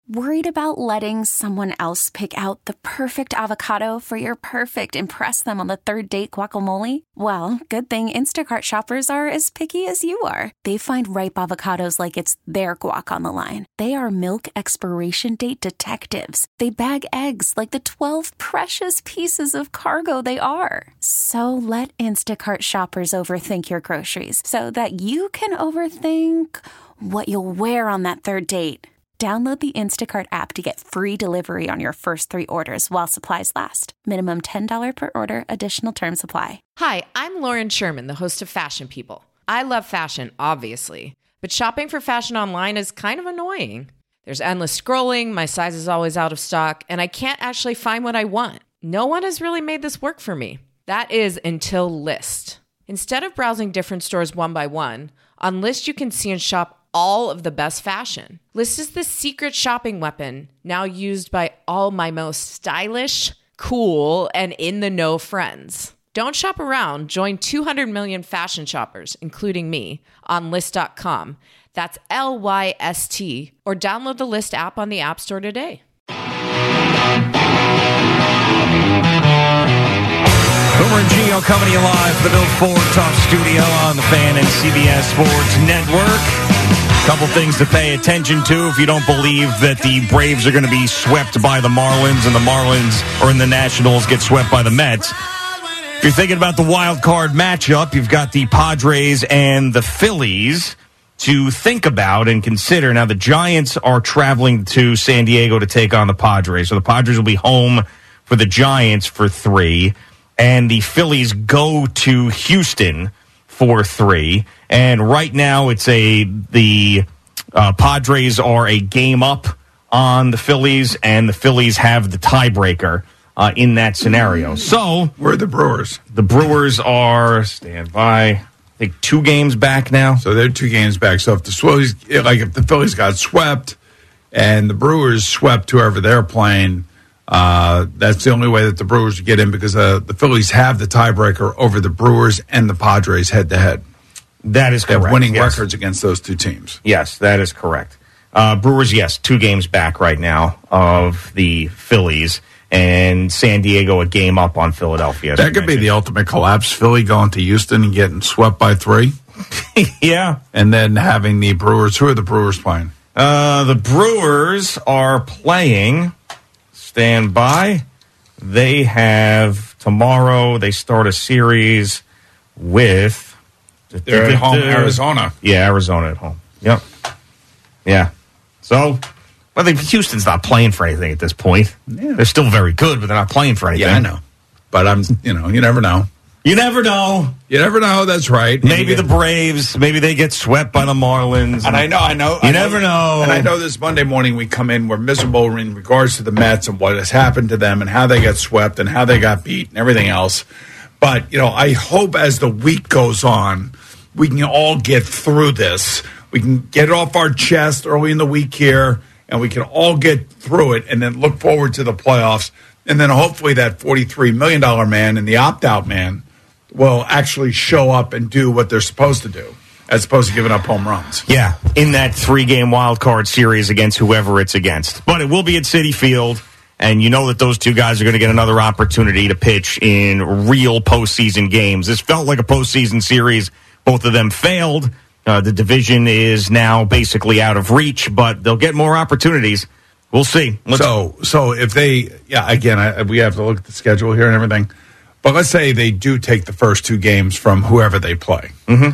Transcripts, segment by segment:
Worried about letting someone else pick out the perfect avocado for your perfect impress them on the third date guacamole? Well, good thing Instacart shoppers are as picky as you are. They find ripe avocados like it's their guac on the line. They are milk expiration date detectives. They bag eggs like the 12 precious pieces of cargo they are. So let Instacart shoppers overthink your groceries so that you can overthink what you'll wear on that third date. Download the Instacart app to get free delivery on your first 3 orders while supplies last. Minimum $10 per order. Additional terms apply. Hi, I'm Lauren Sherman, the host of Fashion People. I love fashion, obviously, but shopping for fashion online is kind of annoying. There's endless scrolling, my size is always out of stock, and I can't actually find what I want. No one has really made this work for me. That is until Lyst. Instead of browsing different stores one by one, on Lyst you can see and shop all of the best fashion. Lyst is the secret shopping weapon now used by all my most stylish, cool, and in-the-know friends. Don't shop around. Join 200 million fashion shoppers, including me, on Lyst.com. That's Lyst, or download the Lyst app on the App Store today. Boomer and Gio coming to you live from the Bill Ford Talk Studio on the Fan and CBS Sports Network. Couple things to pay attention to if you don't believe that the Braves are going to be swept by the Marlins and the Marlins or in the Nationals get swept by the Mets. If you're thinking about the wild card matchup, you've got the Padres and the Phillies to think about and consider. Now, the Giants are traveling to San Diego to take on the Padres. So the Padres will be home for the Giants for 3. And the Phillies go to Houston for 3. And right now it's the Padres are a game up on the Phillies, and the Phillies have the tiebreaker in that scenario. So where are the Brewers? The Brewers are, stand by, I think 2 games back now. So they're 2 games back. So if the Phillies got swept and the Brewers swept whoever they're playing, that's the only way that the Brewers get in, because the Phillies have the tiebreaker over the Brewers and the Padres head-to-head. That is correct. They have winning records against those 2 teams. Yes, that is correct. Brewers, yes, 2 games back right now of the Phillies, and San Diego a game up on Philadelphia. That could be the ultimate collapse. Philly going to Houston and getting swept by 3. Yeah. And then having the Brewers. Who are the Brewers playing? The Brewers are playing, stand by, they have tomorrow, they start a series with... They're at home, Arizona. Yeah, Arizona at home. Yep. Yeah. So, I think Houston's not playing for anything at this point. Yeah. They're still very good, but they're not playing for anything. Yeah, I know. But you never know. You never know. You never know, that's right. Maybe the Braves, maybe they get swept by the Marlins. And I know. You never know. And I know this Monday morning we come in, we're miserable in regards to the Mets and what has happened to them and how they got swept and how they got beat and everything else. But, I hope as the week goes on, we can all get through this. We can get it off our chest early in the week here, and we can all get through it and then look forward to the playoffs. And then hopefully that $43 million man and the opt-out man will actually show up and do what they're supposed to do, as opposed to giving up home runs. Yeah, in that 3-game wild card series against whoever it's against. But it will be at Citi Field. And you know that those 2 guys are going to get another opportunity to pitch in real postseason games. This felt like a postseason series. Both of them failed. The division is now basically out of reach, but they'll get more opportunities. We'll see. So if they, again, we have to look at the schedule here and everything. But let's say they do take the first 2 games from whoever they play. Mm-hmm.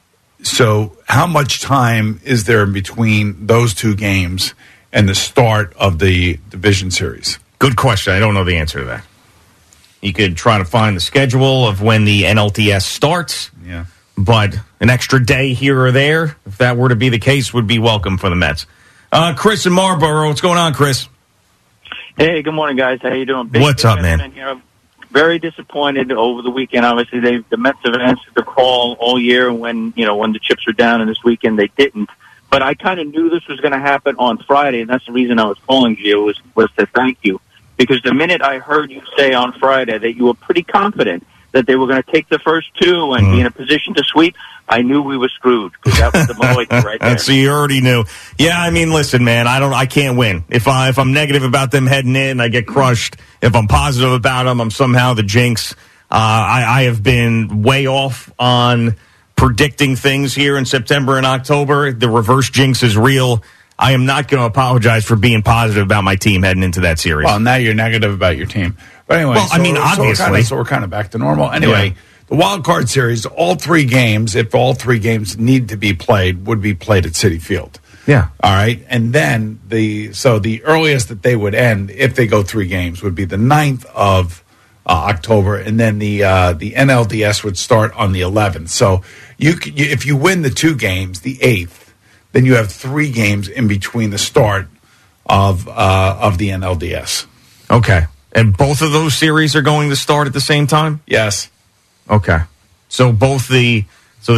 So how much time is there in between those 2 games and the start of the division series? Good question. I don't know the answer to that. You could try to find the schedule of when the NLDS starts. Yeah. But an extra day here or there, if that were to be the case, would be welcome for the Mets. Chris in Marlboro. What's going on, Chris? Hey, good morning, guys. How you doing? What's up, man? Here. Very disappointed over the weekend. Obviously, the Mets have answered the call all year. When the chips were down, and this weekend they didn't. But I kind of knew this was going to happen on Friday, and that's the reason I was calling you was to thank you, because the minute I heard you say on Friday that you were pretty confident that they were going to take the first two and be in a position to sweep, I knew we were screwed because that was the Malloy right there. So you already knew. Yeah, I mean, listen, man, I can't win. If I'm negative about them heading in, I get crushed. If I'm positive about them, I'm somehow the jinx. I have been way off on predicting things here in September and October. The reverse jinx is real. I am not going to apologize for being positive about my team heading into that series. Well, now you're negative about your team. But anyway, obviously. So we're kind of back to normal. Anyway, the wild card series, all three games, if all three games need to be played, would be played at Citi Field. Yeah. All right. And then the earliest that they would end, if they go 3 games, would be the 9th of October, and then the NLDS would start on the 11th. So if you win the 2 games, the 8th, then you have 3 games in between the start of the NLDS. Okay. And both of those series are going to start at the same time? Yes. Okay. So the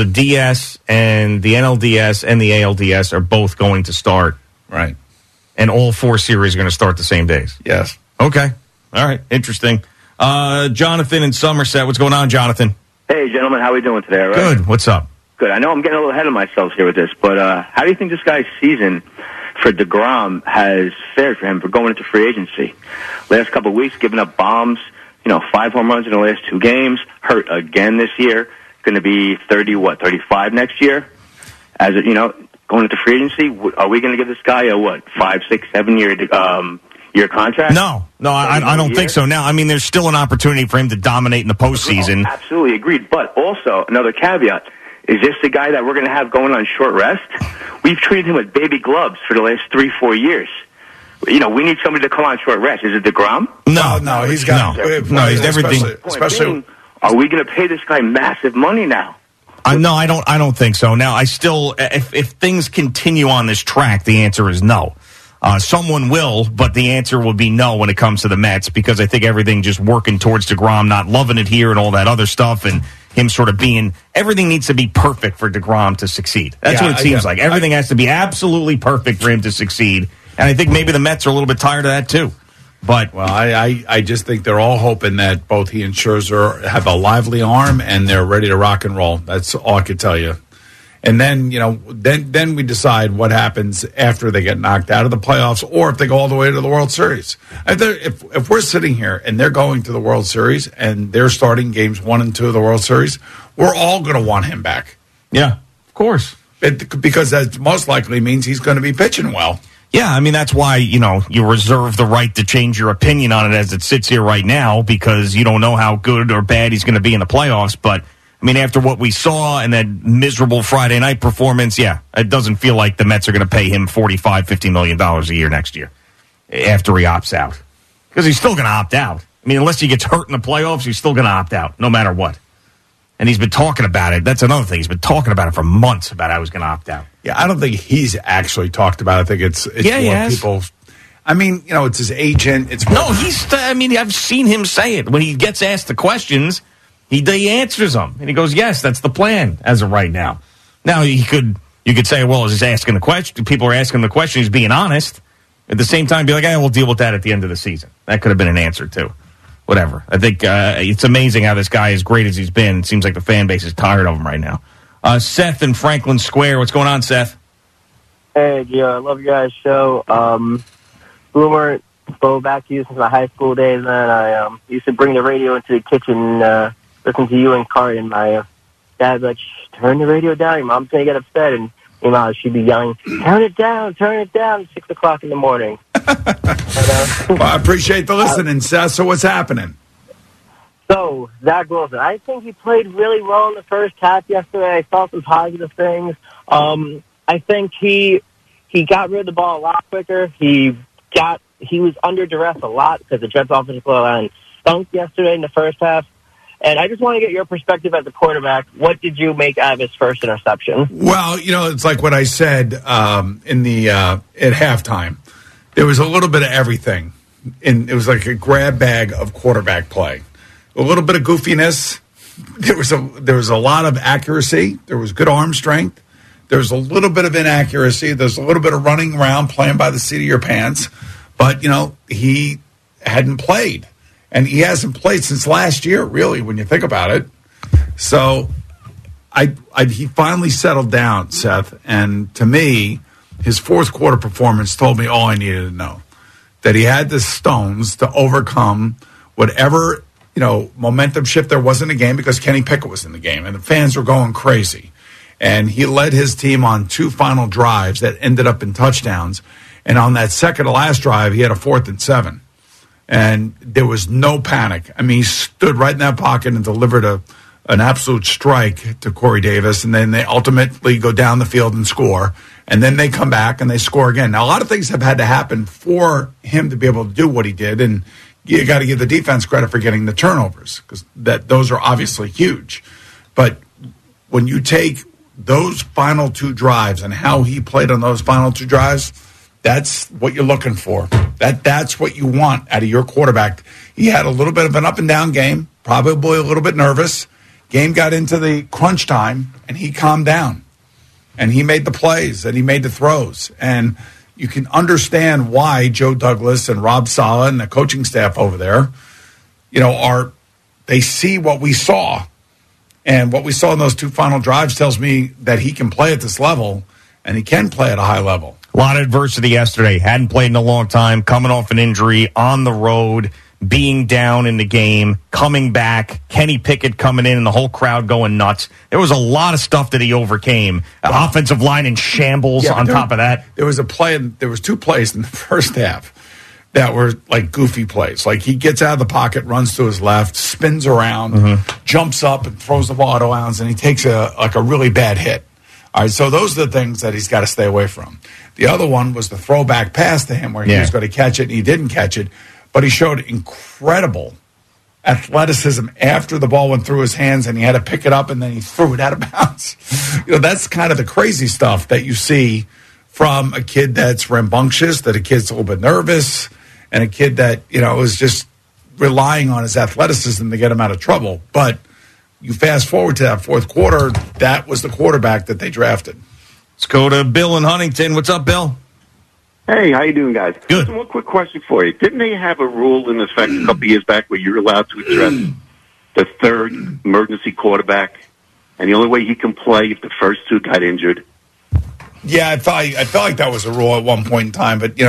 DS and the NLDS and the ALDS are both going to start. Right. And all 4 series are going to start the same days? Yes. Okay. All right. Interesting. Jonathan in Somerset. What's going on, Jonathan? Hey, gentlemen. How are we doing today? Right? Good. What's up? Good. I know I'm getting a little ahead of myself here with this, but how do you think this guy's season for DeGrom has fared for him for going into free agency? Last couple of weeks, giving up bombs, 5 home runs in the last 2 games, hurt again this year, going to be 35 next year. As going into free agency, are we going to give this guy a 5, 6, 7 year contract? No, I don't think so. Now, I mean, there's still an opportunity for him to dominate in the postseason. Oh, absolutely agreed. But also, another caveat. Is this the guy that we're going to have going on short rest? We've treated him with baby gloves for the last 3-4 years. We need somebody to come on short rest. Is it DeGrom? No, he's got he's everything. Especially, are we going to pay this guy massive money now? No, I don't think so. Now, I still, if things continue on this track, the answer is no. Someone will, but the answer will be no when it comes to the Mets, because I think everything just working towards DeGrom, not loving it here and all that other stuff, and him sort of being, everything needs to be perfect for DeGrom to succeed. That's what it seems like. Everything has to be absolutely perfect for him to succeed. And I think maybe the Mets are a little bit tired of that too. But I just think they're all hoping that both he and Scherzer have a lively arm and they're ready to rock and roll. That's all I could tell you. And then, then we decide what happens after they get knocked out of the playoffs, or if they go all the way to the World Series. If we're sitting here and they're going to the World Series and they're starting games 1 and 2 of the World Series, we're all going to want him back. Yeah, of course. Because that most likely means he's going to be pitching well. Yeah, I mean, that's why, you reserve the right to change your opinion on it as it sits here right now, because you don't know how good or bad he's going to be in the playoffs. But, I mean, after what we saw and that miserable Friday night performance, yeah, it doesn't feel like the Mets are going to pay him $45, $50 million a year next year after he opts out. Because he's still going to opt out. I mean, unless he gets hurt in the playoffs, he's still going to opt out, no matter what. And he's been talking about it. That's another thing. He's been talking about it for months about how he's going to opt out. Yeah, I don't think he's actually talked about it. I think it's more people. I mean, it's his agent. I've seen him say it. When he gets asked the questions, he answers them. And he goes, yes, that's the plan as of right now. Now, you could say, well, he's asking the question. People are asking the question. He's being honest. At the same time, be like, we'll deal with that at the end of the season. That could have been an answer, too. Whatever. I think it's amazing how this guy, as great as he's been, it seems like the fan base is tired of him right now. Seth in Franklin Square. What's going on, Seth? Hey, Gio. I love your guys' show. Boomer, go back to you since my high school days, man. I used to bring the radio into the kitchen, listen to you and Carton. My dad would be like, turn the radio down. Your mom's going to get upset. And she'd be yelling, turn it down, 6 o'clock in the morning. Well, I appreciate the listening, Seth. So what's happening? So, Zach Wilson, I think he played really well in the first half yesterday. I saw some positive things. I think he got rid of the ball a lot quicker. He was under duress a lot because the Jets' offensive line stunk yesterday in the first half. And I just want to get your perspective as a quarterback. What did you make out of his first interception? Well, it's like what I said at halftime. There was a little bit of everything. It was like a grab bag of quarterback play. A little bit of goofiness. There was a lot of accuracy. There was good arm strength. There was a little bit of inaccuracy. There's a little bit of running around, playing by the seat of your pants. But, he hadn't played. And he hasn't played since last year, really, when you think about it. So he finally settled down, Seth. And to me, his fourth quarter performance told me all I needed to know. That he had the stones to overcome whatever, momentum shift there was in the game, because Kenny Pickett was in the game and the fans were going crazy. And he led his team on 2 final drives that ended up in touchdowns. And on that second to last drive, he had a 4th and 7. And there was no panic. I mean, he stood right in that pocket and delivered an absolute strike to Corey Davis. And then they ultimately go down the field and score. And then they come back and they score again. Now, a lot of things have had to happen for him to be able to do what he did. And you got to give the defense credit for getting the turnovers, because those are obviously huge. But when you take those final 2 drives and how he played on those final 2 drives, that's what you're looking for. That's what you want out of your quarterback. He had a little bit of an up and down game, probably a little bit nervous. Game got into the crunch time, and he calmed down. And he made the plays, and he made the throws. And you can understand why Joe Douglas and Rob Saleh and the coaching staff over there, they see what we saw. And what we saw in those 2 final drives tells me that he can play at this level, and he can play at a high level. A lot of adversity yesterday. Hadn't played in a long time, coming off an injury, on the road, being down in the game, coming back, Kenny Pickett coming in and the whole crowd going nuts. There was a lot of stuff that he overcame. Offensive line in shambles on top of that. There was 2 plays in the first half that were like goofy plays. Like he gets out of the pocket, runs to his left, spins around, jumps up and throws the ball out of bounds, and he takes a really bad hit. All right, so those are the things that he's got to stay away from. The other one was the throwback pass to him where he was going to catch it and he didn't catch it, but he showed incredible athleticism after the ball went through his hands and he had to pick it up and then he threw it out of bounds. That's kind of the crazy stuff that you see from a kid that's rambunctious, that a kid's a little bit nervous, and a kid that, is just relying on his athleticism to get him out of trouble. But you fast forward to that fourth quarter, that was the quarterback that they drafted. Let's go to Bill in Huntington. What's up, Bill? Hey, how you doing, guys? Good. Listen, one quick question for you. Didn't they have a rule in effect a couple years back where you're allowed to address the third emergency quarterback, and the only way he can play if the first 2 got injured? Yeah, I felt like that was a rule at one point in time, but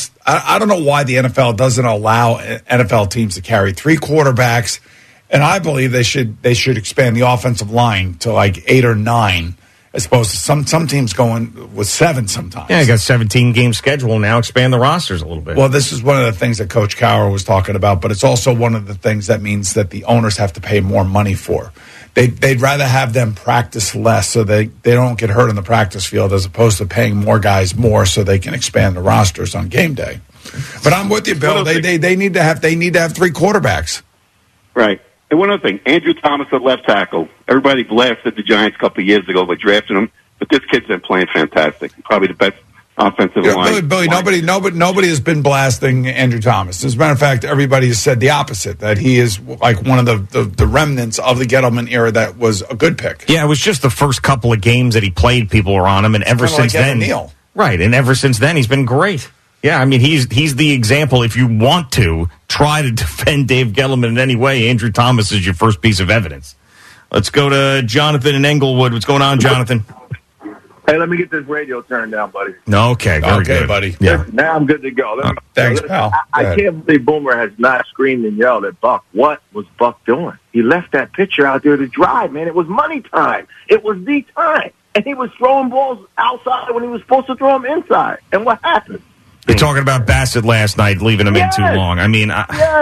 I don't know why the NFL doesn't allow NFL teams to carry 3 quarterbacks, and I believe they should expand the offensive line to like 8 or 9. As opposed to some teams going with 7 sometimes. Yeah, I got 17-game schedule now. Expand the rosters a little bit. Well, this is one of the things that Coach Cowher was talking about, but it's also one of the things that means that the owners have to pay more money for. They'd rather have them practice less so they don't get hurt on the practice field, as opposed to paying more guys more so they can expand the rosters on game day. But I'm with you, Bill. They need to have 3 quarterbacks. Right. And one other thing, Andrew Thomas at left tackle. Everybody blasted the Giants a couple of years ago by drafting him, but this kid's been playing fantastic. Probably the best offensive line. Billy, nobody has been blasting Andrew Thomas. As a matter of fact, everybody has said the opposite, that he is like one of the remnants of the Gettleman era that was a good pick. Yeah, it was just the first couple of games that he played, people were on him, and ever since then, right, and ever since then, he's been great. Yeah, I mean, he's the example. If you want to try to defend Dave Gettleman in any way, Andrew Thomas is your first piece of evidence. Let's go to Jonathan in Englewood. What's going on, Jonathan? Hey, let me get this radio turned down, buddy. Okay, very good, buddy. Yeah. Now I'm good to go. Thanks, pal. I can't believe Boomer has not screamed and yelled at Buck. What was Buck doing? He left that pitcher out there to drive, man. It was money time. It was the time. And he was throwing balls outside when he was supposed to throw them inside. And what happened? You're talking about Bassett last night, leaving him in too long. I mean,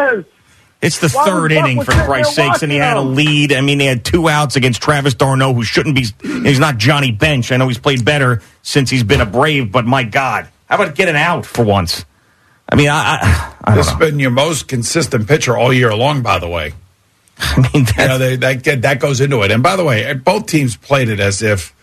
it's the third inning, for Christ's sakes, and he had a lead. I mean, they had 2 outs against Travis d'Arnaud, who shouldn't be. He's not Johnny Bench. I know he's played better since he's been a Brave, but my God, how about get an out for once? I mean, I don't know. This has been your most consistent pitcher all year long, by the way. I mean, that goes into it. And by the way, both teams played it as if,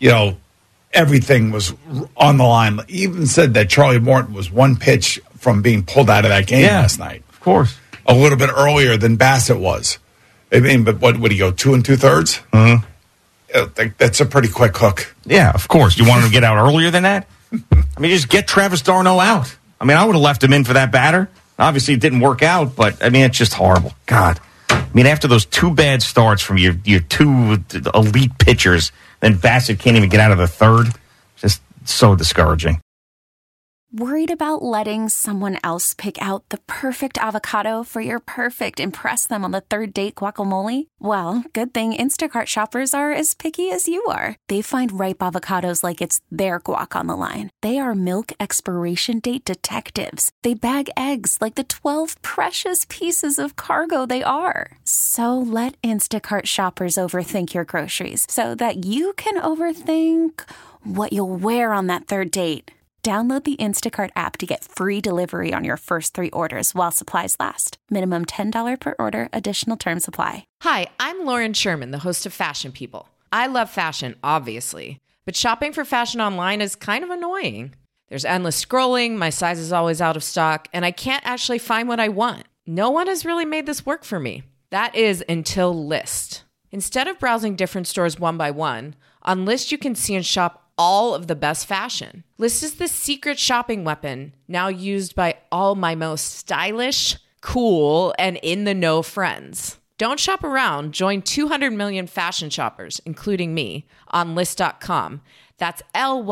everything was on the line. He even said that Charlie Morton was 1 pitch from being pulled out of that game last night. Of course. A little bit earlier than Bassett was. I mean, but what would he go, 2 2/3? Mm-hmm. That's a pretty quick hook. Yeah, of course. You want him to get out earlier than that? I mean, just get Travis d'Arnaud out. I mean, I would have left him in for that batter. Obviously, it didn't work out, but, I mean, it's just horrible. God. I mean, after those 2 bad starts from your 2 elite pitchers, then Bassett can't even get out of the 3rd. Just so discouraging. Worried about letting someone else pick out the perfect avocado for your perfect impress them on the 3rd date guacamole? Well, good thing Instacart shoppers are as picky as you are. They find ripe avocados like it's their guac on the line. They are milk expiration date detectives. They bag eggs like the 12 precious pieces of cargo they are. So let Instacart shoppers overthink your groceries so that you can overthink what you'll wear on that 3rd date. Download the Instacart app to get free delivery on your first 3 orders while supplies last. Minimum $10 per order. Additional terms apply. Hi, I'm Lauren Sherman, the host of Fashion People. I love fashion, obviously, but shopping for fashion online is kind of annoying. There's endless scrolling, my size is always out of stock, and I can't actually find what I want. No one has really made this work for me. That is until Lyst. Instead of browsing different stores one by one, on Lyst you can see and shop all of the best fashion. Lyst is the secret shopping weapon now used by all my most stylish, cool, and in-the-know friends. Don't shop around. Join 200 million fashion shoppers, including me, on Lyst.com. That's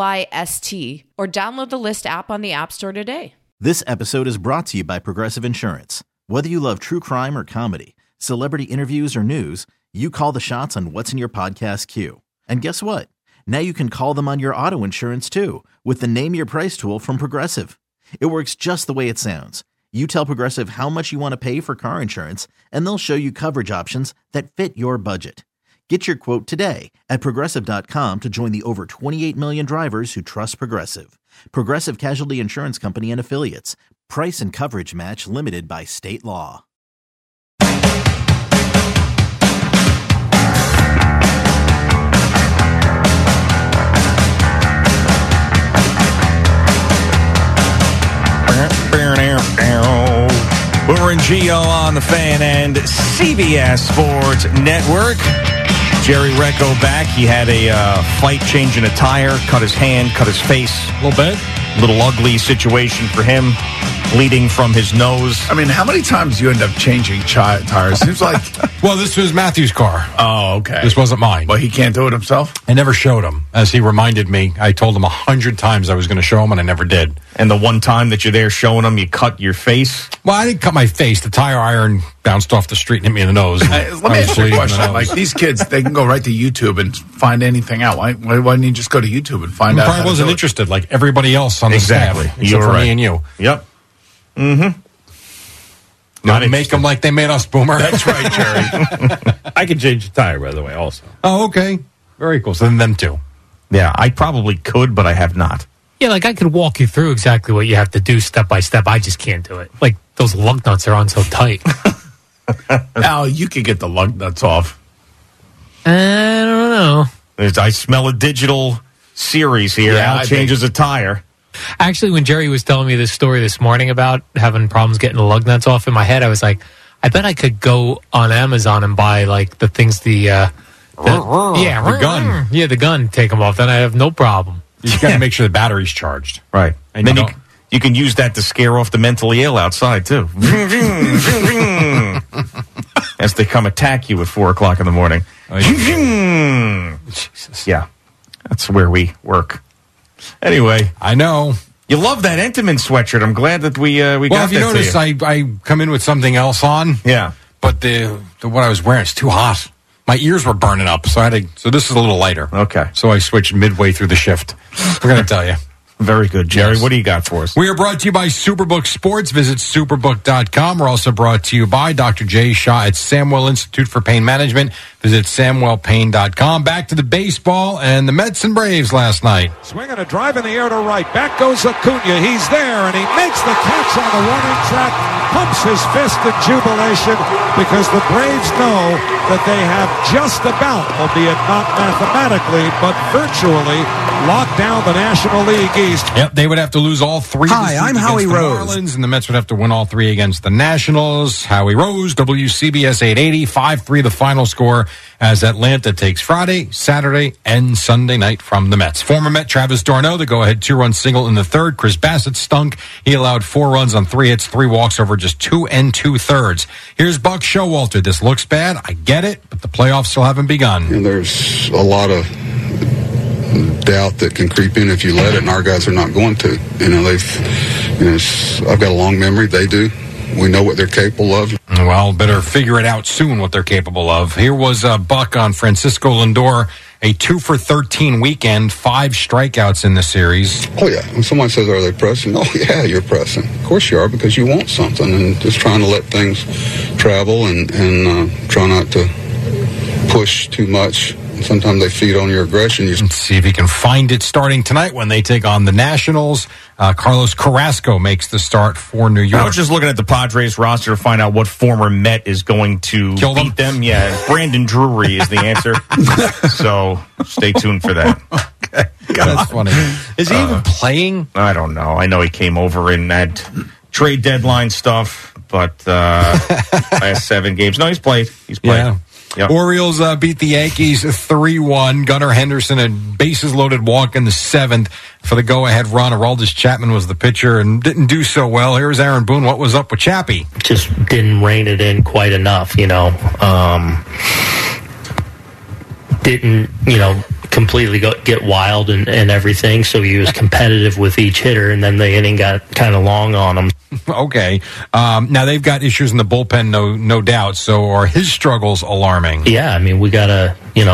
Lyst, or download the Lyst app on the App Store today. This episode is brought to you by Progressive Insurance. Whether you love true crime or comedy, celebrity interviews or news, you call the shots on what's in your podcast queue. And guess what? Now you can call them on your auto insurance too with the Name Your Price tool from Progressive. It works just the way it sounds. You tell Progressive how much you want to pay for car insurance, and they'll show you coverage options that fit your budget. Get your quote today at Progressive.com to join the over 28 million drivers who trust Progressive. Progressive Casualty Insurance Company and Affiliates. Price and coverage match limited by state law. Boomer and Gio on the Fan and CBS Sports Network. Jerry Recco back. He had a fight changing a tire, cut his hand, cut his face. A little bit. Little ugly situation for him, bleeding from his nose. I mean, how many times do you end up changing tires? Seems like... Well, this was Matthew's car. Oh, okay. This wasn't mine. Well, he can't do it himself? I never showed him. As he reminded me, I told him 100 times I was going to show him, and I never did. And the one time that you're there showing him, you cut your face? Well, I didn't cut my face. The tire iron bounced off the street and hit me in the nose. Let me ask you a question. Like, these kids, they can go right to YouTube and find anything out. Why didn't you just go to YouTube and find out? I probably wasn't interested like everybody else on the staff. Except for me and you. Yep. Mm-hmm. Don't make them like they made us, Boomer. That's right, Jerry. I can change the tire, by the way, also. Oh, okay. Very cool. So then them two. Yeah, I probably could, but I have not. Yeah, like I could walk you through exactly what you have to do step by step. I just can't do it. Like those lug nuts are on so tight. Al, you could get the lug nuts off. I don't know. I smell a digital series here. Yeah, Al changes a tire. Actually, when Jerry was telling me this story this morning about having problems getting the lug nuts off in my head, I was like, I bet I could go on Amazon and buy like the things the gun. Yeah, the gun. Take them off. Then I have no problem. You just got to make sure the battery's charged. Right. And then you can use that to scare off the mentally ill outside, too. As they come attack you at 4 o'clock in the morning. Jesus. Yeah. That's where we work. Anyway. I know. You love that Entenmann sweatshirt. I'm glad that we got that. Well, if you notice, I come in with something else on. Yeah. But the what I was wearing is too hot. My ears were burning up, so this is a little lighter. Okay. So I switched midway through the shift. We're going to tell you. Very good, Jerry. Yes. What do you got for us? We are brought to you by Superbook Sports. Visit superbook.com. We're also brought to you by Dr. Jay Shaw at Samwell Institute for Pain Management. Visit samwellpain.com. Back to the baseball and the Mets and Braves last night. Swing and a drive in the air to right. Back goes Acuna. He's there, and he makes the catch on the warning track, pumps his fist in jubilation because the Braves know that they have just about, albeit not mathematically, but virtually, locked down the National League East. Yep, they would have to lose all three. Hi, I'm Howie Rose. Marlins, and the Mets would have to win all three against the Nationals. Howie Rose, WCBS 880, 5-3 the final score. as Atlanta takes Friday, Saturday, and Sunday night from the Mets. Former Met Travis d'Arnaud, the go-ahead 2-run single in the third. Chris Bassett stunk. He allowed 4 runs on 3 hits, 3 walks over just 2 2/3. Here's Buck Showalter. This looks bad. I get it, but the playoffs still haven't begun. And there's a lot of doubt that can creep in if you let it, and our guys are not going to. I've got a long memory. They do. We know what they're capable of. Well, better figure it out soon what they're capable of. Here was Buck on Francisco Lindor, a 2-for-13 weekend, 5 strikeouts in the series. Oh, yeah. When someone says, are they pressing? Oh, yeah, you're pressing. Of course you are, because you want something, and just trying to let things travel and try not to push too much. Sometimes they feed on your aggression. Let's see if he can find it starting tonight when they take on the Nationals. Carlos Carrasco makes the start for New York. I was just looking at the Padres roster to find out what former Met is going to beat them. Yeah, Brandon Drury is the answer. So stay tuned for that. Okay. That's funny. Is he even playing? I don't know. I know he came over in that trade deadline stuff, but last 7 games. No, he's played. Yeah. Yep. Orioles beat the Yankees 3-1. Gunnar Henderson, a bases-loaded walk in the 7th for the go-ahead run. Aroldis Chapman was the pitcher and didn't do so well. Here's Aaron Boone. What was up with Chappie? Just didn't rein it in quite enough, Didn't, completely get wild and everything, so he was competitive with each hitter, and then the inning got kind of long on him. Okay. Now, they've got issues in the bullpen, no doubt, so are his struggles alarming? Yeah, we got to,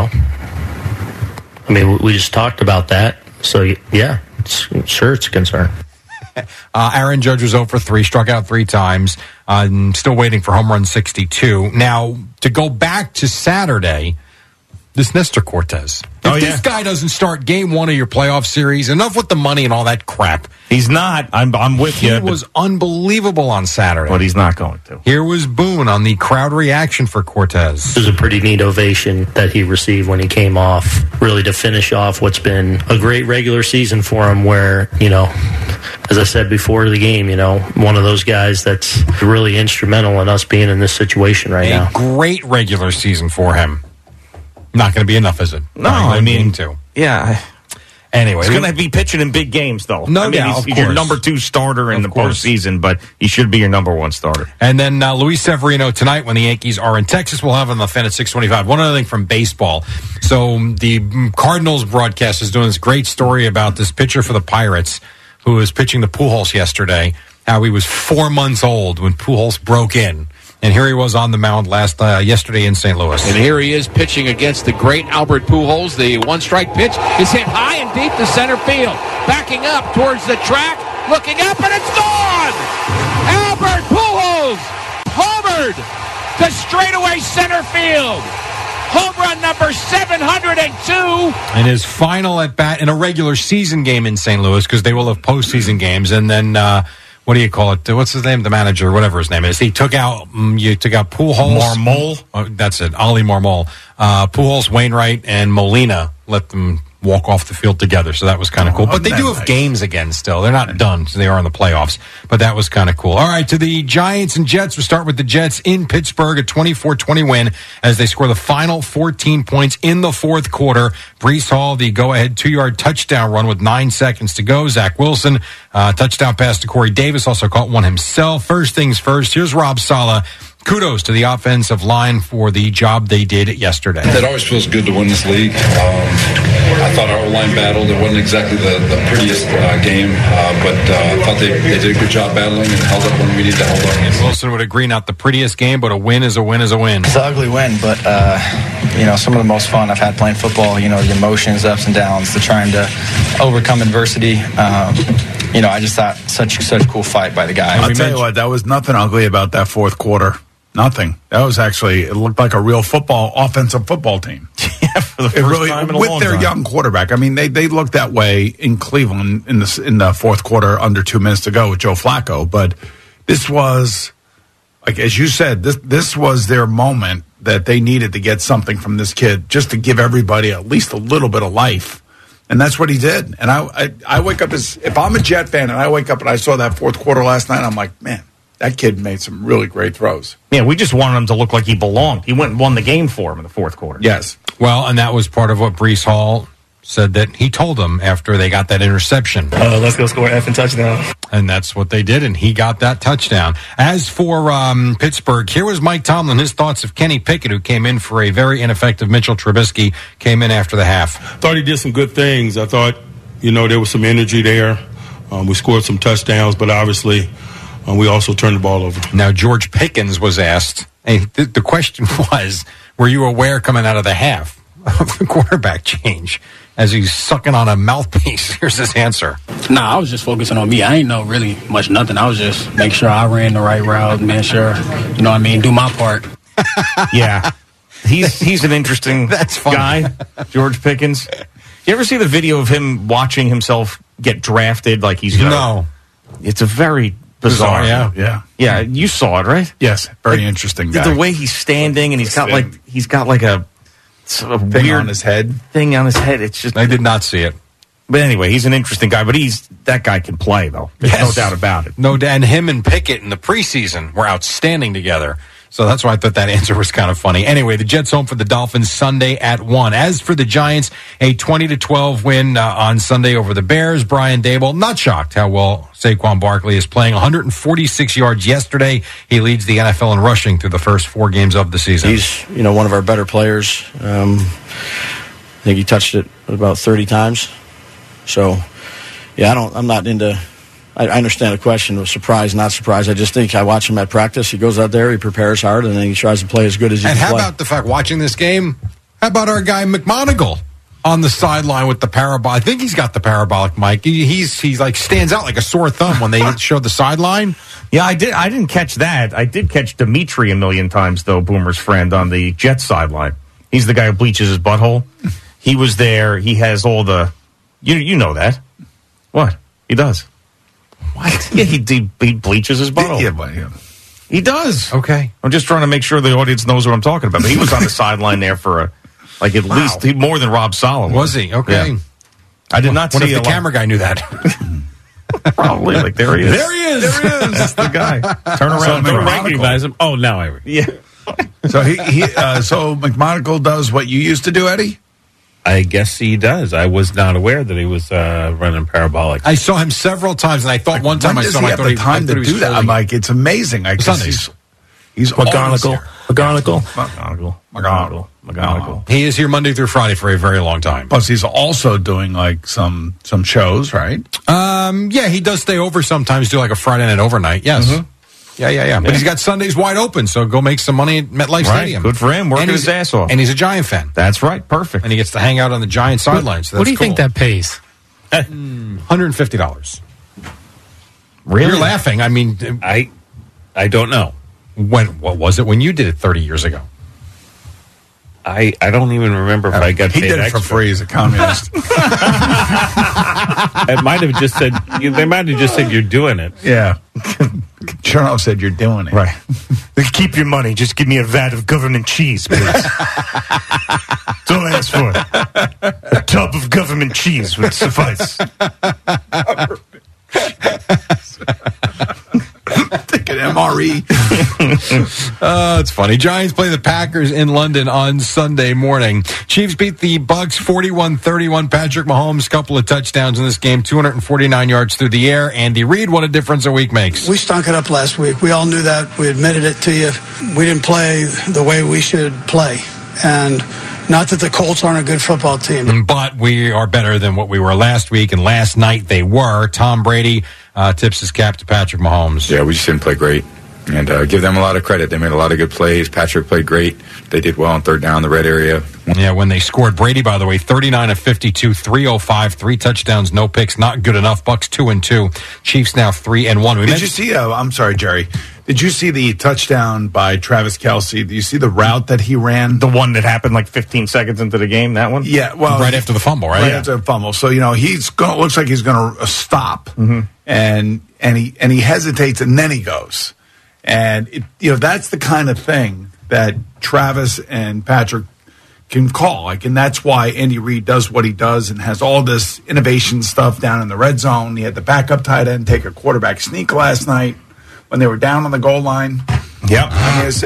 we just talked about that, so yeah, it's a concern. Aaron Judge was 0 for 3, struck out 3 times. Still waiting for home run 62. Now, to go back to Saturday, this Nestor Cortez. If this guy doesn't start game 1 of your playoff series, enough with the money and all that crap. He's not. I'm with you. He was unbelievable on Saturday. But he's not going to. Here was Boone on the crowd reaction for Cortez. It was a pretty neat ovation that he received when he came off, really to finish off what's been a great regular season for him where, as I said before the game, one of those guys that's really instrumental in us being in this situation right now. A great regular season for him. Not going to be enough, is it? No, yeah. Anyway, he's going to be pitching in big games, though. No doubt, he's your number 2 starter in the postseason, but he should be your number 1 starter. And then Luis Severino tonight when the Yankees are in Texas. We'll have him on the Fan at 625. One other thing from baseball. So the Cardinals broadcast is doing this great story about this pitcher for the Pirates who was pitching the Pujols yesterday, how he was 4 months old when Pujols broke in. And here he was on the mound yesterday in St. Louis. And here he is pitching against the great Albert Pujols. The 1-strike pitch is hit high and deep to center field. Backing up towards the track, looking up, and it's gone! Albert Pujols homered to straightaway center field. Home run number 702. And his final at bat in a regular season game in St. Louis, because they will have postseason games. And then what do you call it? What's his name? The manager, whatever his name is. He took out Pujols. Marmol? Oh, that's it. Oli Marmol. Pujols, Wainwright, and Molina let them walk off the field together. So that was kind of cool. But they do have games again still. They're not done. So they are in the playoffs. But that was kind of cool. All right, to the Giants and Jets. We'll start with the Jets in Pittsburgh, a 24-20 win as they score the final 14 points in the fourth quarter. Breece Hall, the go-ahead 2-yard touchdown run with 9 seconds to go. Zach Wilson, touchdown pass to Corey Davis, also caught one himself. First things first, here's Rob Saleh. Kudos to the offensive line for the job they did yesterday. It always feels good to win this league. I thought our O-line battled. It wasn't exactly the prettiest game, but I thought they did a good job battling and held up when we needed to hold on. Wilson would agree, not the prettiest game, but a win is a win is a win. It's an ugly win, but some of the most fun I've had playing football. The emotions, ups and downs, the trying to overcome adversity. I just thought such a cool fight by the guy. I'll tell you what, that was nothing ugly about that fourth quarter. Nothing. That was actually, it looked like a real offensive football team. Yeah, for the first time in a long time. With their young quarterback. I mean, they looked that way in Cleveland in the fourth quarter under 2 minutes to go with Joe Flacco. But this was, like as you said, this was their moment that they needed to get something from this kid, just to give everybody at least a little bit of life. And that's what he did. And I wake up if I'm a Jet fan and I wake up and I saw that fourth quarter last night, I'm like, man, That kid made some really great throws. Yeah, we just wanted him to look like he belonged. He went and won the game for him in the fourth quarter. Yes. Well, and that was part of what Breece Hall said that he told them after they got that interception. Let's go score an effing touchdown. And that's what they did, and he got that touchdown. As for Pittsburgh, here was Mike Tomlin, his thoughts of Kenny Pickett, who came in for a very ineffective Mitchell Trubisky, came in after the half. Thought he did some good things. I thought, there was some energy there. We scored some touchdowns, but obviously we also turned the ball over. Now, George Pickens was asked, and the question was, were you aware coming out of the half of the quarterback change? As he's sucking on a mouthpiece. Here's his answer. Nah, I was just focusing on me. I ain't know really much nothing. I was just making sure I ran the right route, make sure, do my part. Yeah. He's an interesting guy, George Pickens. You ever see the video of him watching himself get drafted like he's No. It's a very bizarre. Yeah. Yeah, you saw it, right? Yes, very interesting guy. The way he's standing and he's got like a thing weird on his head. Thing on his head. It's just I did not see it. But anyway, he's an interesting guy. But that guy can play though. There's no doubt about it. No doubt. And him and Pickett in the preseason were outstanding together. So that's why I thought that answer was kind of funny. Anyway, the Jets home for the Dolphins Sunday at 1. As for the Giants, a 20-12 win on Sunday over the Bears. Brian Daboll, not shocked how well Saquon Barkley is playing. 146 yards yesterday. He leads the NFL in rushing through the first 4 games of the season. He's, one of our better players. I think he touched it about 30 times. So, I'm not into... I understand the question of surprise, not surprise. I just think I watch him at practice. He goes out there, he prepares hard, and then he tries to play as good as he can play. And how about the fact, watching this game, how about our guy McMonagle on the sideline with the parabolic? I think he's got the parabolic mic. He's like stands out like a sore thumb when they show the sideline. Yeah, I didn't catch that. I did catch Dimitri a million times, though, Boomer's friend, on the Jets sideline. He's the guy who bleaches his butthole. He was there. He has all the... You know that. What? He does. What? Yeah, he bleaches his butthole. Yeah. He does. Okay. I'm just trying to make sure the audience knows what I'm talking about. But he was on the sideline there for at least more than Rob Solomon. Was he? Okay. Yeah. I did not see if the camera guy knew that? Probably. Like, there he is. There he is. That's the guy. Turn around. Don't recognize him. Oh, now I Yeah. So so McMonagle does what you used to do, Eddie? I guess he does. I was not aware that he was running parabolic. I saw him several times, and I thought one time I saw him. I thought he time to do that. I'm like, it's amazing. I guess he's McGonigal. He is here Monday through Friday for a very long time. Plus, he's also doing like some shows, right? Yeah, he does stay over sometimes. Do like a Friday night overnight. Yes. Mm-hmm. Yeah. But he's got Sundays wide open, so go make some money at MetLife Stadium. Good for him, working his ass off. And he's a Giant fan. That's right, perfect. And he gets to hang out on the Giant sidelines. So what do you think that pays? $150. Really? You're laughing. I mean, I don't know. What was it when you did it 30 years ago? I don't even remember if I got paid extra. He did it for free as a communist. It might have just said, they might have just said you're doing it. Yeah. Chernoff said you're doing it. Right. Keep your money. Just give me a vat of government cheese, please. Don't ask for it. A tub of government cheese would suffice. Thinking MRE. It's funny. Giants play the Packers in London on Sunday morning. Chiefs beat the Bucs 41-31. Patrick Mahomes, couple of touchdowns in this game, 249 yards through the air. Andy Reid, what a difference a week makes. We stunk it up last week. We all knew that. We admitted it to you. We didn't play the way we should play. And not that the Colts aren't a good football team. But we are better than what we were last week, and last night they were. Tom Brady tips his cap to Patrick Mahomes. Yeah, we just didn't play great. And give them a lot of credit. They made a lot of good plays. Patrick played great. They did well on third down, the red area. Yeah, when they scored, Brady, by the way, 39 of 52, 305, 3 touchdowns, no picks, not good enough. Bucs 2-2. Chiefs now 3-1. Did you see? I'm sorry, Jerry. Did you see the touchdown by Travis Kelce? Did you see the route that he ran? The one that happened like 15 seconds into the game, that one? Yeah, well, right after the fumble, right? Right after the fumble. So, looks like he's going to stop. Mm-hmm. And he hesitates, and then he goes. And, that's the kind of thing that Travis and Patrick can call. And that's why Andy Reid does what he does and has all this innovation stuff down in the red zone. He had the backup tight end take a quarterback sneak last night. when they were down on the goal line. Yep. I mean,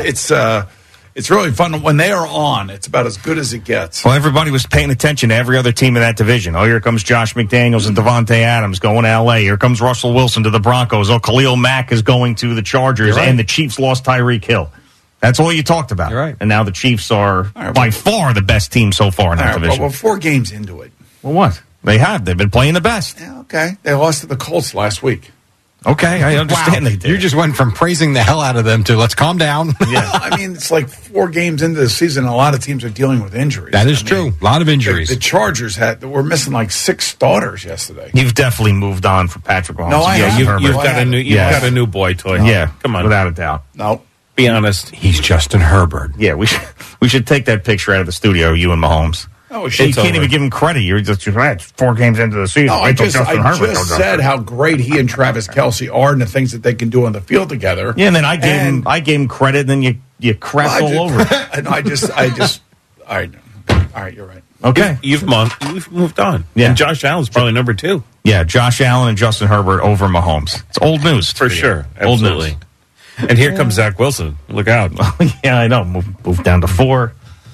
it's really fun. When they are on, it's about as good as it gets. Well, everybody was paying attention to every other team in that division. Oh, here comes Josh McDaniels and Devontae Adams going to L.A. Here comes Russell Wilson to the Broncos. Oh, Khalil Mack is going to the Chargers. Right. And the Chiefs lost Tyreek Hill. That's all you talked about. You're right. And now the Chiefs are by far the best team so far in that division. Well, 4 games into it. Well, what? They have. They've been playing the best. Yeah, okay. They lost to the Colts last week. Okay, I understand they did. You just went from praising the hell out of them to let's calm down. Yeah. I mean, it's like 4 games into the season. A lot of teams are dealing with injuries. That is true. A lot of injuries. The Chargers were missing like 6 starters yesterday. You've definitely moved on from Patrick Mahomes. No, I haven't. You've got a new boy toy. Yeah, Come on. without a doubt. No. Be honest. He's Justin Herbert. Yeah, we should take that picture out of the studio, you and Mahomes. Oh, you can't even give him credit. You're just right. 4 games into the season. No, I just said how great he and Travis Kelce are and the things that they can do on the field together. Yeah, and then I gave him credit, and then you crapped all over it. And I just all right, you're right. Okay, you've moved on. Yeah, and Josh Allen's probably number 2. Yeah, Josh Allen and Justin Herbert over Mahomes. It's old news for sure. Old Absolutely. news. And here comes Zach Wilson. Look out! Yeah, I know. Move down to 4.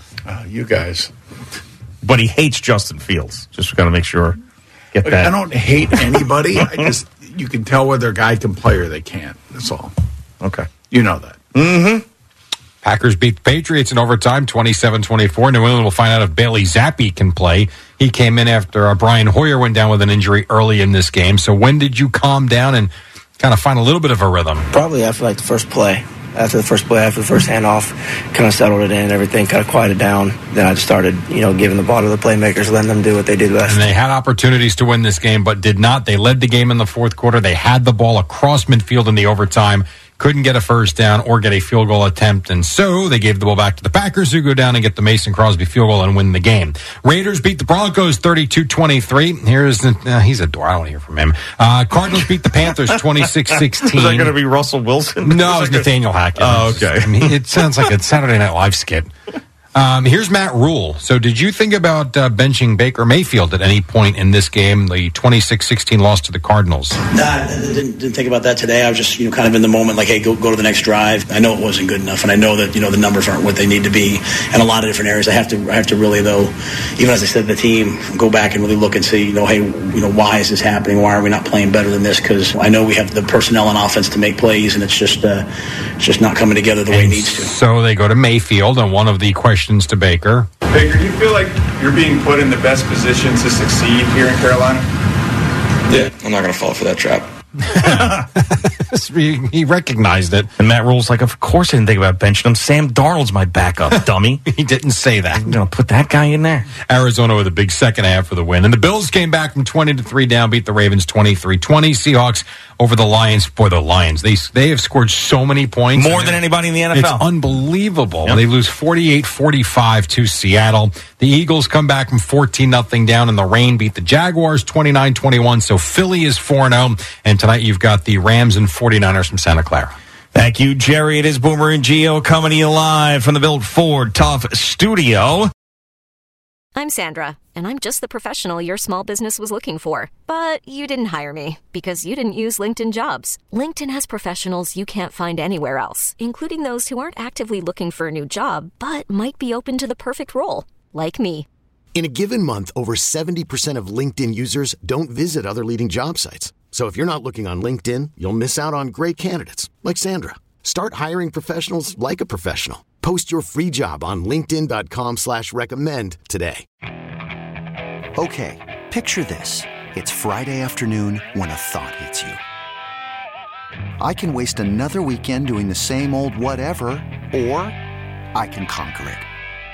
You guys. But he hates Justin Fields. Just got to make sure. Get Look, that. I don't hate anybody. You can tell whether a guy can play or they can't. That's all. Okay. You know that. Mm-hmm. Packers beat the Patriots in overtime, 27-24. New England will find out if Bailey Zappi can play. He came in after Brian Hoyer went down with an injury early in this game. So when did you calm down and kind of find a little bit of a rhythm? Probably after the first play. After the first handoff, kind of settled it in, everything kind of quieted down. Then I just started, giving the ball to the playmakers, letting them do what they do best. And they had opportunities to win this game, but did not. They led the game in the fourth quarter. They had the ball across midfield in the overtime, couldn't get a first down or get a field goal attempt, and so they gave the ball back to the Packers, who go down and get the Mason Crosby field goal and win the game. Raiders beat the Broncos 32-23. Here's he's a door. I don't want to hear from him. Cardinals beat the Panthers 26-16. Is that going to be Russell Wilson? No, it's Nathaniel Hackett. Oh, okay. I mean, it sounds like a Saturday Night Live skit. Here's Matt Rule. So did you think about benching Baker Mayfield at any point in this game, the 26-16 loss to the Cardinals? Nah, I didn't think about that today. I was just, kind of in the moment, like, hey, go to the next drive. I know it wasn't good enough, and I know that, the numbers aren't what they need to be in a lot of different areas. I have to really, though, even as I said, the team, go back and really look and see, hey, why is this happening? Why are we not playing better than this? Because I know we have the personnel on offense to make plays, and it's just not coming together the way it needs to. So they go to Mayfield, and one of the questions to Baker. Baker, do you feel like you're being put in the best position to succeed here in Carolina? Yeah, I'm not going to fall for that trap. He recognized it. And Matt Rule's like, of course I didn't think about benching him. Sam Darnold's my backup, dummy. He didn't say that. I'm going to put that guy in there. Arizona with a big second half for the win. And the Bills came back from 20-3 down, beat the Ravens 23-20. Seahawks over the Lions. Boy, the Lions, they have scored so many points. More than anybody in the NFL. It's unbelievable. Yep. They lose 48-45 to Seattle. The Eagles come back from 14-0 down in the rain, beat the Jaguars 29-21. So Philly is 4-0. And tonight you've got the Rams and 49ers from Santa Clara. Thank you, Jerry. It is Boomer and Gio coming to you live from the Built Ford Tough studio. I'm Sandra, and I'm just the professional your small business was looking for. But you didn't hire me because you didn't use LinkedIn Jobs. LinkedIn has professionals you can't find anywhere else, including those who aren't actively looking for a new job, but might be open to the perfect role, like me. In a given month, over 70% of LinkedIn users don't visit other leading job sites. So if you're not looking on LinkedIn, you'll miss out on great candidates like Sandra. Start hiring professionals like a professional. Post your free job on linkedin.com/recommend today. Okay, picture this. It's Friday afternoon when a thought hits you. I can waste another weekend doing the same old whatever, or I can conquer it.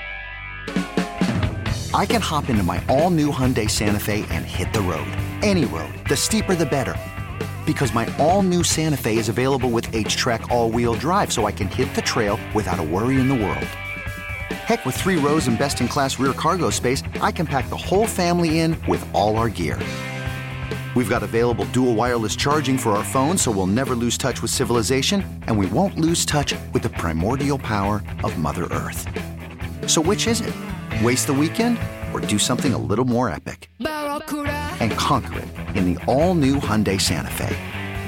I can hop into my all-new Hyundai Santa Fe and hit the road. Any road. The steeper, the better. Because my all-new Santa Fe is available with H-Track all-wheel drive, so I can hit the trail without a worry in the world. Heck, with 3 rows and best-in-class rear cargo space, I can pack the whole family in with all our gear. We've got available dual wireless charging for our phones, so we'll never lose touch with civilization, and we won't lose touch with the primordial power of Mother Earth. So which is it? Waste the weekend or do something a little more epic? And conquer it in the all-new Hyundai Santa Fe.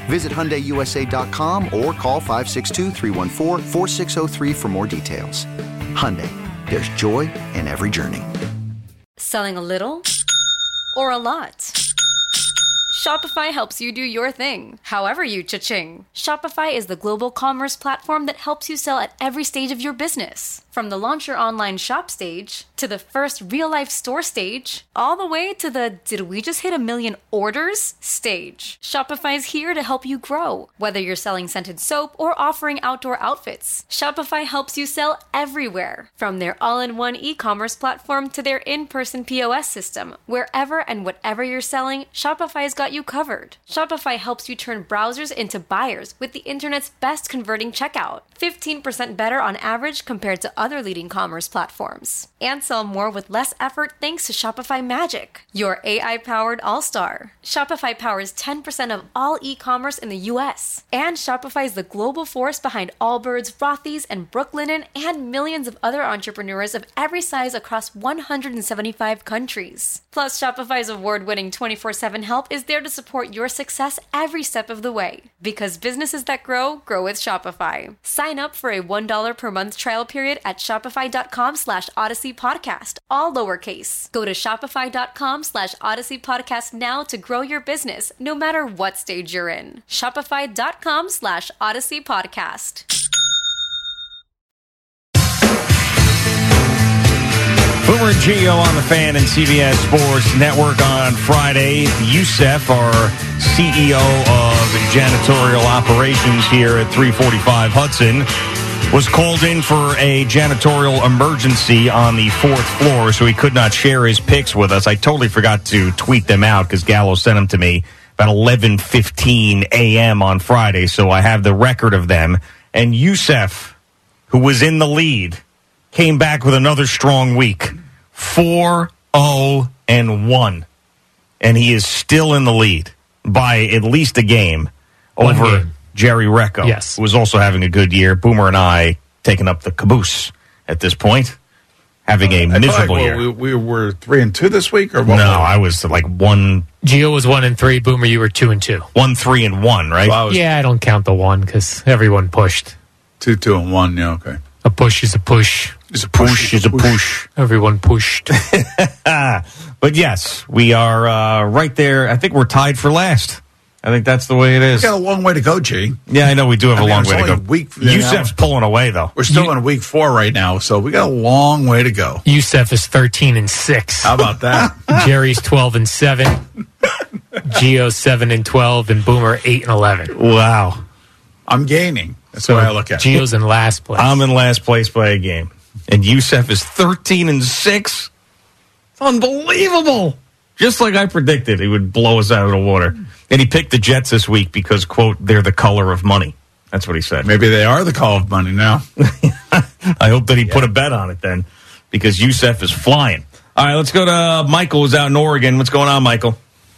Visit HyundaiUSA.com or call 562-314-4603 for more details. Hyundai, there's joy in every journey. Selling a little or a lot? Shopify helps you do your thing, however you cha-ching. Shopify is the global commerce platform that helps you sell at every stage of your business. From the launch your online shop stage, to the first real-life store stage, all the way to the did we just hit 1 million orders stage. Shopify's here to help you grow. Whether you're selling scented soap or offering outdoor outfits, Shopify helps you sell everywhere. From their all-in-one e-commerce platform to their in-person POS system, wherever and whatever you're selling, Shopify's got you covered. Shopify helps you turn browsers into buyers with the internet's best converting checkout. 15% better on average compared to other leading commerce platforms. And sell more with less effort thanks to Shopify Magic, your AI-powered all-star. Shopify powers 10% of all e-commerce in the U.S. And Shopify is the global force behind Allbirds, Rothy's, and Brooklinen, and millions of other entrepreneurs of every size across 175 countries. Plus, Shopify's award-winning 24/7 help is there to support your success every step of the way. Because businesses that grow with Shopify. Sign up for a $1 per month trial period at shopify.com/Odyssey Podcast, all lowercase. Go to shopify.com/Odyssey Podcast now to grow your business, no matter what stage you're in. Shopify.com/Odyssey Podcast. Boomer and Gio on the Fan and CBS Sports Network on Friday. Youssef, our CEO of janitorial operations here at 345 Hudson, was called in for a janitorial emergency on the 4th floor, so he could not share his pics with us. I totally forgot to tweet them out because Gallo sent them to me about 11:15 a.m. on Friday, so I have the record of them. And Youssef, who was in the lead, came back with another strong week, 4-0-1, and he is still in the lead by at least a game over Jerry Recco, yes, who was also having a good year. Boomer and I taking up the caboose at this point, having a miserable year. We were 3-2 this week, or what? No, I was like 1. Gio was 1-3. Boomer, you were 2-2. 1-3-1, right? Well, yeah, I don't count the 1 because everyone pushed. 2-2-1. Yeah, okay. A push is a push. It's a push is a push. Everyone pushed. But yes, we are right there. I think we're tied for last. I think that's the way it is. We got a long way to go, G. Yeah, I know we do have a long way to go. Week, Youssef's pulling away, though. We're still in week 4 right now, so we got a long way to go. Youssef is 13-6. How about that? Jerry's 12-7. Gio's 7-12, and Boomer 8-11. Wow. I'm gaining. That's the way I look at it. Gio's in last place. I'm in last place by a game. And Youssef is 13-6. It's unbelievable. Just like I predicted, he would blow us out of the water. And he picked the Jets this week because, quote, they're the color of money. That's what he said. Maybe they are the color of money now. I hope that he put a bet on it then, because Youssef is flying. All right, let's go to Michael, who's out in Oregon. What's going on, Michael?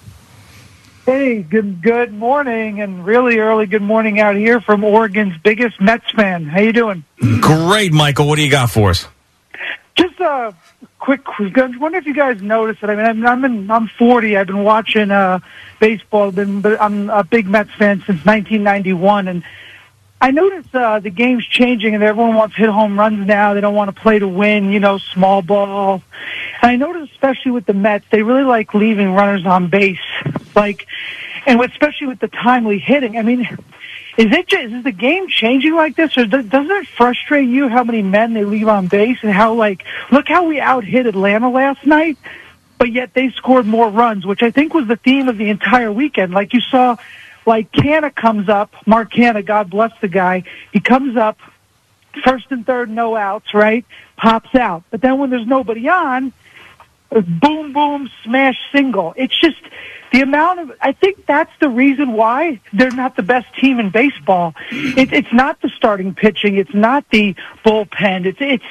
Hey, good morning, and really early good morning out here from Oregon's biggest Mets fan. How you doing? Great, Michael. What do you got for us? Just a quick. I wonder if you guys noticed it. I mean, I'm 40. I've been watching baseball. But I'm a big Mets fan since 1991, and I noticed the game's changing, and everyone wants to hit home runs now. They don't want to play to win. You know, small ball. And I noticed, especially with the Mets, they really like leaving runners on base. And especially with the timely hitting. I mean, is the game changing like this, or doesn't it frustrate you how many men they leave on base and how, look how we out-hit Atlanta last night, but yet they scored more runs, which I think was the theme of the entire weekend. Like you saw, Canna comes up, Mark Canna, God bless the guy, he comes up, first and third, no outs, right? Pops out. But then when there's nobody on, boom, boom, smash, single. It's just the amount of, I think that's the reason why they're not the best team in baseball. It's not the starting pitching. It's not the bullpen.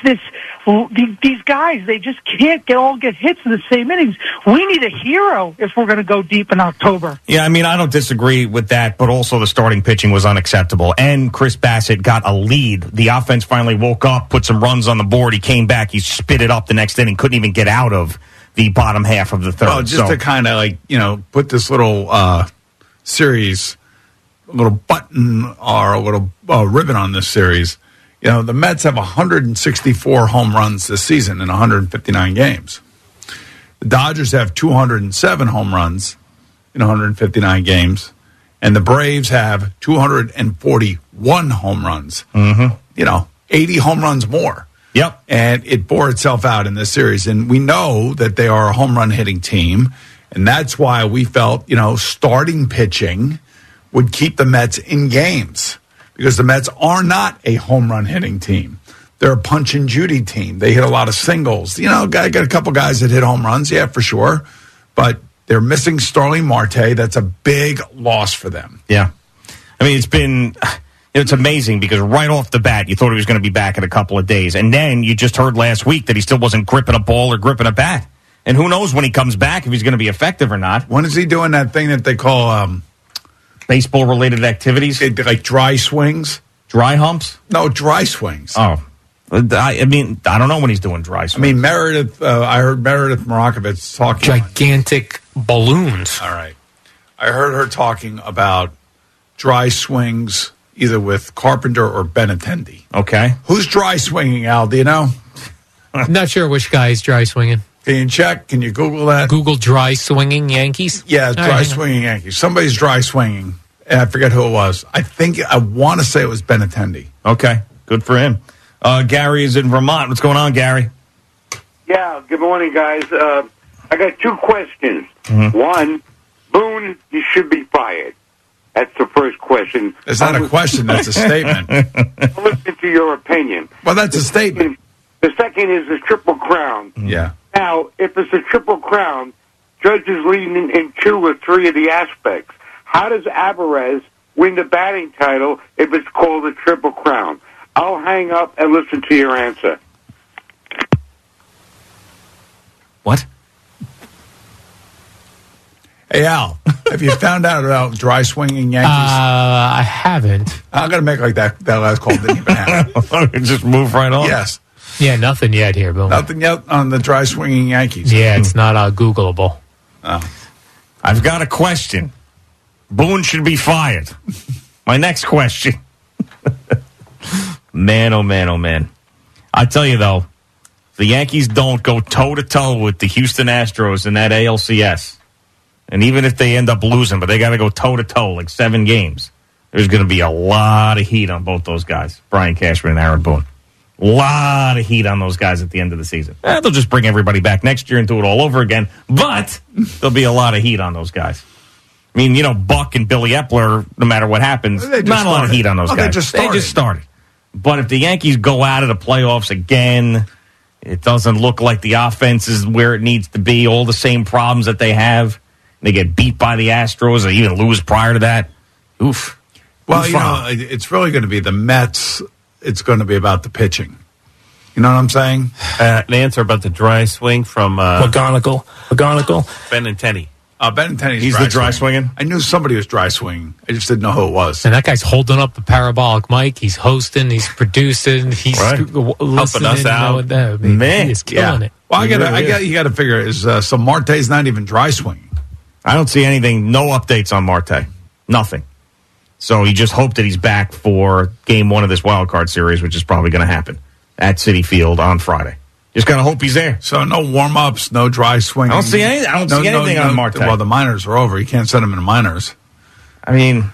These guys, they just can't get hits in the same innings. We need a hero if we're going to go deep in October. Yeah, I mean, I don't disagree with that, but also the starting pitching was unacceptable. And Chris Bassett got a lead. The offense finally woke up, put some runs on the board. He came back. He spit it up the next inning. Couldn't even get out of the bottom half of the third. Well, just to kind of put this little series button or a little ribbon on this series. You know, the Mets have 164 home runs this season in 159 games. The Dodgers have 207 home runs in 159 games. And the Braves have 241 home runs. Mm-hmm. You know, 80 home runs more. Yep. And it bore itself out in this series. And we know that they are a home run hitting team. And that's why we felt, you know, starting pitching would keep the Mets in games. Because the Mets are not a home run hitting team. They're a punch and Judy team. They hit a lot of singles. You know, I got a couple guys that hit home runs, yeah, for sure. But they're missing Starling Marte. That's a big loss for them. Yeah. I mean, it's amazing because right off the bat, you thought he was going to be back in a couple of days. And then you just heard last week that he still wasn't gripping a ball or gripping a bat. And who knows when he comes back if he's going to be effective or not. When is he doing that thing that they call baseball-related activities? Like dry swings? Dry humps? No, dry swings. Oh. I mean, I don't know when he's doing dry swings. I mean, Meredith, I heard Meredith Marakovitz talking. Gigantic balloons. All right. I heard her talking about dry swings either with Carpenter or Benintendi. Okay. Who's dry swinging, Al? Do you know? Not sure which guy is dry swinging. Can you check? Can you Google that? Google dry swinging Yankees? Yeah, dry swinging Yankees. Somebody's dry swinging, and I forget who it was. I want to say it was Benintendi. Okay, good for him. Gary is in Vermont. What's going on, Gary? Yeah, good morning, guys. I got two questions. Mm-hmm. One, Boone, you should be fired. That's the first question. It's not a question, that's a statement. I'll listen to your opinion. Well, that's a statement. The second is the Triple Crown. Yeah. Now, if it's a Triple Crown, Judge is leading in 2 or 3 of the aspects. How does Alvarez win the batting title if it's called a Triple Crown? I'll hang up and listen to your answer. What? Hey, Al, have you found out about dry swinging Yankees? I haven't. I'm going to make like that last call didn't even happen. Just move right on? Yes. Yeah, nothing yet here, Bill. Nothing yet on the dry swinging Yankees. Yeah, it's not Googleable. Oh. I've got a question. Boone should be fired. My next question. Man, oh man, oh man. I tell you though, the Yankees don't go toe-to-toe with the Houston Astros in that ALCS. And even if they end up losing, but they got to go toe-to-toe, like 7 games, there's going to be a lot of heat on both those guys, Brian Cashman and Aaron Boone. A lot of heat on those guys at the end of the season. They'll just bring everybody back next year and do it all over again, but there'll be a lot of heat on those guys. I mean, you know, Buck and Billy Epler, no matter what happens, not a lot of heat on those guys. They just started. But if the Yankees go out of the playoffs again, it doesn't look like the offense is where it needs to be. All the same problems that they have. They get beat by the Astros or even lose prior to that. Oof. Well, you know, it's really going to be the Mets. It's going to be about the pitching. You know what I'm saying? An answer about the dry swing from McGonigal. Benintendi. Benintendi's He's the dry swinging? I knew somebody was dry swinging. I just didn't know who it was. And that guy's holding up the parabolic mic. He's hosting. He's producing. He's listening. Helping us out. Man, he's killing it. Well, you got to figure is so Marte's not even dry swinging. I don't see anything. No updates on Marte. Nothing. So you just hope that he's back for Game 1 of this wild card series, which is probably going to happen at Citi Field on Friday. Just gotta hope he's there. So no warm ups, no dry swinging. I don't see anything. I don't see anything on Marte. Well, the minors are over. You can't send them in the minors. I mean,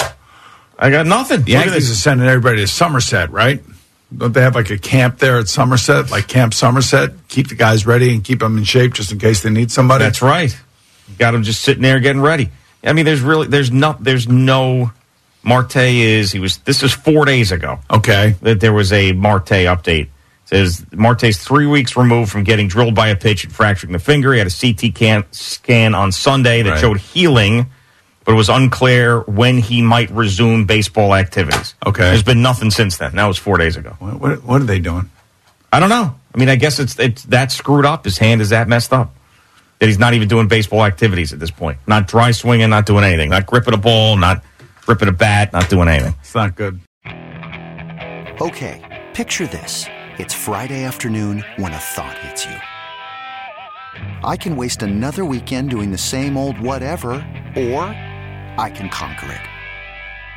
I got nothing. The Yankees are sending everybody to Somerset, right? Don't they have like a camp there at Somerset, like Camp Somerset? Keep the guys ready and keep them in shape just in case they need somebody. That's right. Got them just sitting there getting ready. I mean, there's no. Marte this is 4 days ago. Okay. That there was a Marte update. Says Marte's 3 weeks removed from getting drilled by a pitch and fracturing the finger. He had a CT scan on Sunday that showed healing, but it was unclear when he might resume baseball activities. Okay. There's been nothing since then. That was 4 days ago. What are they doing? I don't know. I mean, I guess it's that screwed up. His hand is that messed up that he's not even doing baseball activities at this point. Not dry swinging, not doing anything. Not gripping a ball, not gripping a bat, not doing anything. It's not good. Okay, picture this. It's Friday afternoon when a thought hits you. I can waste another weekend doing the same old whatever, or I can conquer it.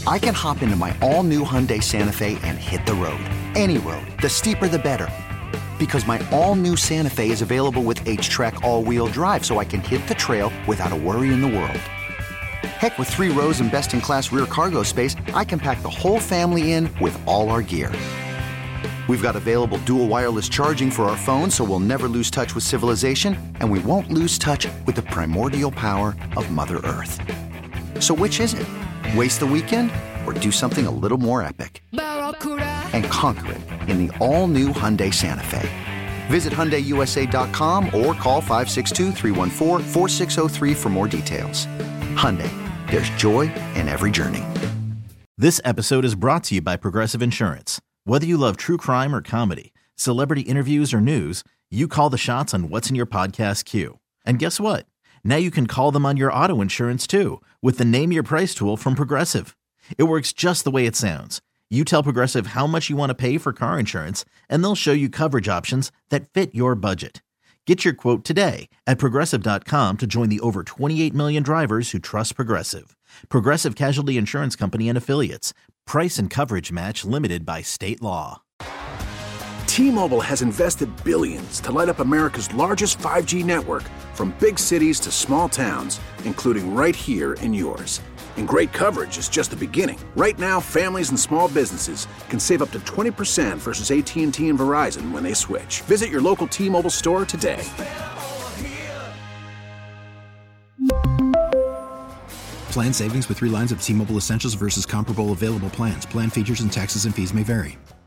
I can hop into my all-new Hyundai Santa Fe and hit the road. Any road. The steeper, the better. Because my all-new Santa Fe is available with H-Track all-wheel drive, so I can hit the trail without a worry in the world. Heck, with 3 rows and best-in-class rear cargo space, I can pack the whole family in with all our gear. We've got available dual wireless charging for our phones, so we'll never lose touch with civilization, and we won't lose touch with the primordial power of Mother Earth. So which is it? Waste the weekend or do something a little more epic? And conquer it in the all-new Hyundai Santa Fe. Visit HyundaiUSA.com or call 562-314-4603 for more details. Hyundai, there's joy in every journey. This episode is brought to you by Progressive Insurance. Whether you love true crime or comedy, celebrity interviews or news, you call the shots on what's in your podcast queue. And guess what? Now you can call them on your auto insurance too with the Name Your Price tool from Progressive. It works just the way it sounds. You tell Progressive how much you want to pay for car insurance, and they'll show you coverage options that fit your budget. Get your quote today at Progressive.com to join the over 28 million drivers who trust Progressive. Progressive Casualty Insurance Company and Affiliates. Price and coverage match limited by state law. T-Mobile has invested billions to light up America's largest 5G network, from big cities to small towns, including right here in yours. And great coverage is just the beginning. Right now, families and small businesses can save up to 20% versus AT&T and Verizon when they switch. Visit your local T-Mobile store today. Plan savings with 3 lines of T-Mobile Essentials versus comparable available plans. Plan features and taxes and fees may vary.